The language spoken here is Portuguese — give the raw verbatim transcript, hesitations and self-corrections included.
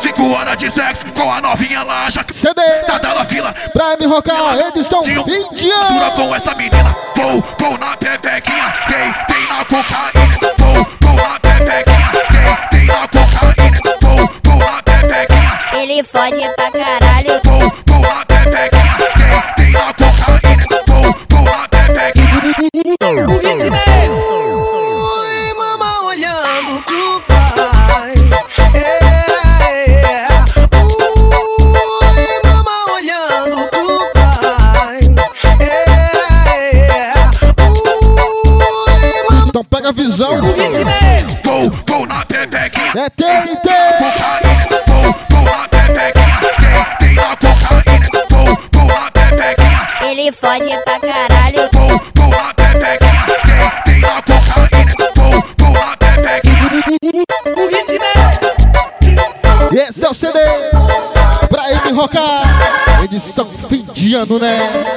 Cinco horas de sexo com a novinha laja. C D tá dando fila pra me rocar, edição fim de ano. Dura com essa menina, vou, vou na pepequinha. Quem tem na cocaína, vou, vou na pepequinha. Quem tem na cocaína, vou, vou na pepequinha. Ele fode pra caralho. Vou, vou na pepequinha. Quem tem na cocaína, vou, vou na pepequinha. O ritmo é esse. Oi, mama olhando pro pai. É, é. Oi, mama olhando pro pai. É, é. Oi, mama. Então pega a visão. O ritmo é esse. Vou, vou na pepequinha. É tem, tem. Cocaína, vou, vou na pepequinha. Quem tem na cocaína, vou, vou na pepequinha. Ele fode pra caralho. Vou, vou na pepequinha. Quem tem na cocaína, vou, vou na pepequinha. O ritmo é esse. Esse é o C D pra ele rocar, edição fim de ano, né?